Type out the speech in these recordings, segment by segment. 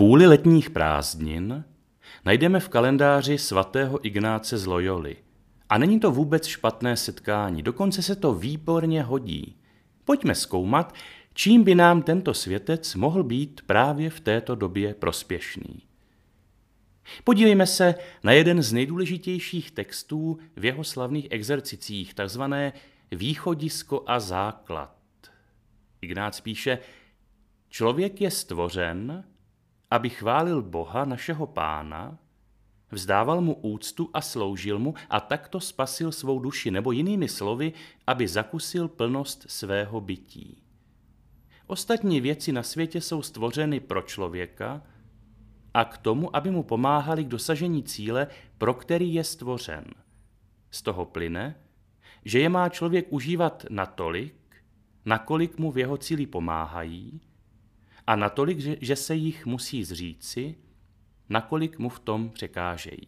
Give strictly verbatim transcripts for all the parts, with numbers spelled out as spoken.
půli letních prázdnin najdeme v kalendáři svatého Ignáce z Loyoly. A není to vůbec špatné setkání, dokonce se to výborně hodí. Pojďme zkoumat, čím by nám tento světec mohl být právě v této době prospěšný. Podívejme se na jeden z nejdůležitějších textů v jeho slavných exercicích, takzvané Východisko a základ. Ignác píše: Člověk je stvořen, aby chválil Boha, našeho Pána, vzdával mu úctu a sloužil mu a takto spasil svou duši, nebo jinými slovy, aby zakusil plnost svého bytí. Ostatní věci na světě jsou stvořeny pro člověka a k tomu, aby mu pomáhali k dosažení cíle, pro který je stvořen. Z toho plyne, že je má člověk užívat natolik, nakolik mu v jeho cíli pomáhají, a natolik, že se jich musí zříci, nakolik mu v tom překážejí.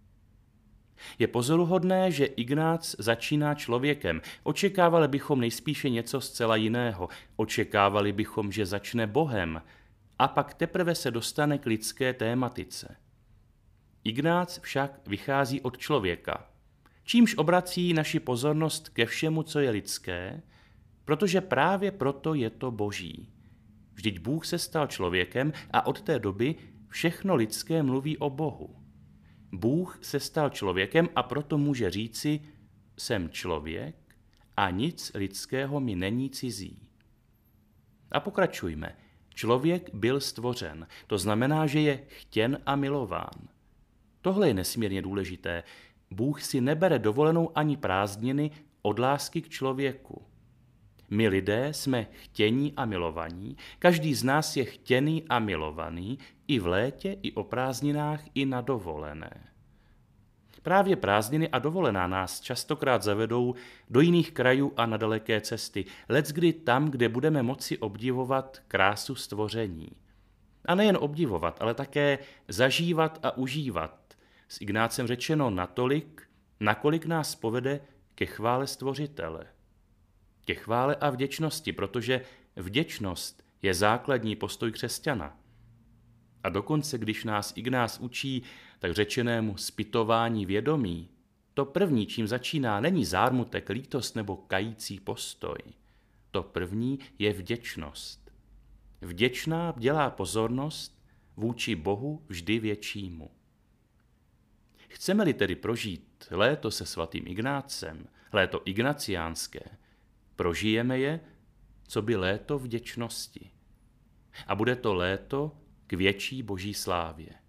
Je pozoruhodné, že Ignác začíná člověkem. Očekávali bychom nejspíše něco zcela jiného. Očekávali bychom, že začne Bohem, a pak teprve se dostane k lidské tématice. Ignác však vychází od člověka, čímž obrací naši pozornost ke všemu, co je lidské, protože právě proto je to boží. Vždyť Bůh se stal člověkem a od té doby všechno lidské mluví o Bohu. Bůh se stal člověkem a proto může říci: jsem člověk a nic lidského mi není cizí. A pokračujme. Člověk byl stvořen, to znamená, že je chtěn a milován. Tohle je nesmírně důležité. Bůh si nebere dovolenou ani prázdniny od lásky k člověku. My lidé jsme chtění a milovaní, každý z nás je chtěný a milovaný i v létě, i o prázdninách, i na dovolené. Právě prázdniny a dovolená nás častokrát zavedou do jiných krajů a na daleké cesty, leckdy tam, kde budeme moci obdivovat krásu stvoření. A nejen obdivovat, ale také zažívat a užívat. S Ignácem řečeno natolik, nakolik nás povede ke chvále Stvořitele. Ke chvále a vděčnosti, protože vděčnost je základní postoj křesťana. A dokonce, když nás Ignác učí tak řečenému zpytování vědomí, to první, čím začíná, není zármutek, lítost nebo kající postoj. To první je vděčnost. Vděčná bdělá pozornost vůči Bohu vždy většímu. Chceme-li tedy prožít léto se svatým Ignácem, léto ignaciánské, prožijeme je, co by léto vděčnosti. A bude to léto k větší boží slávě.